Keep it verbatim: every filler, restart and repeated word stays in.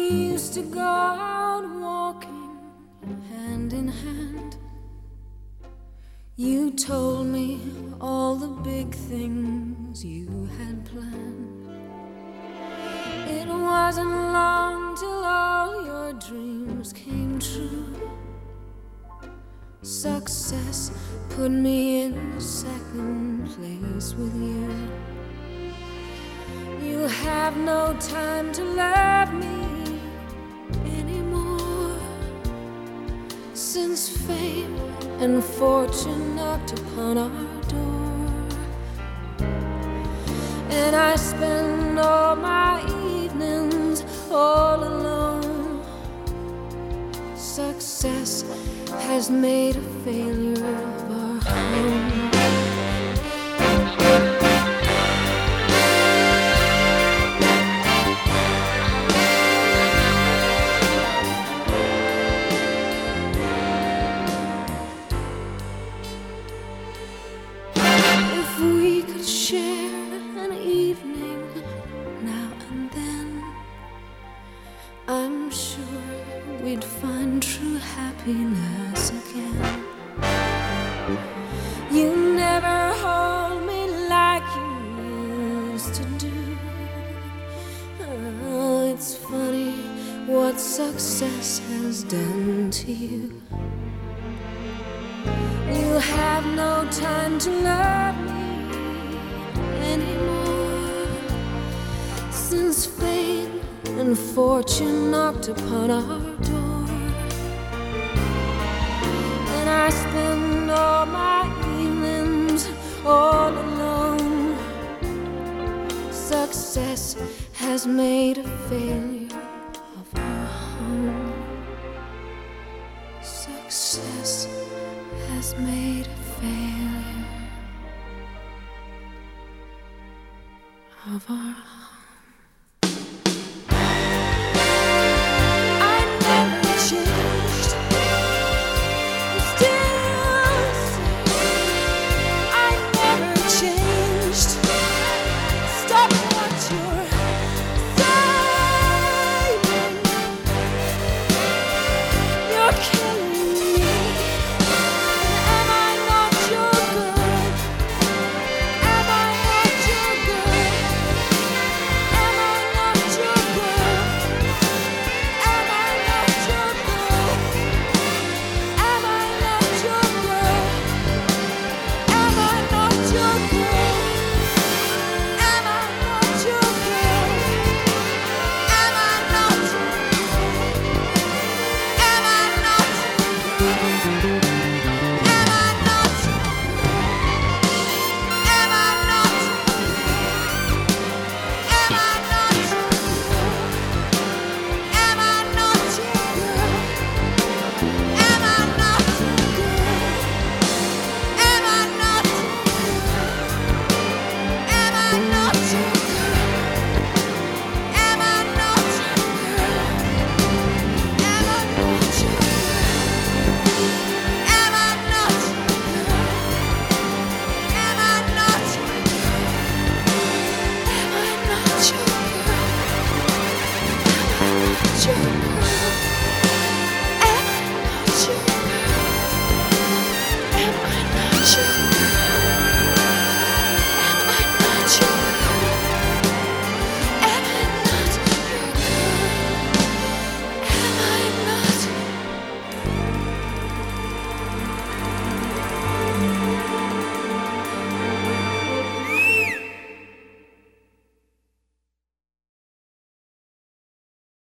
used to go out walking hand in hand. You told me all the big things you had planned. It wasn't long till all your dreams came true. Success put me in second place with you. You have no time to love me anymore, since fame and fortune knocked upon our door. And I spend all my evenings all alone. Success has made a failure of our home. If we could share an evening now and then, I'm sure we'd find true happiness again. You never hold me like you used to do. Oh, it's funny what success has done to you. You have no time to love me anymore, since fame and fortune knocked upon our door. And I spend all my evenings all alone. Success has made a failure of our home. Success has made a failure of our home. Sure.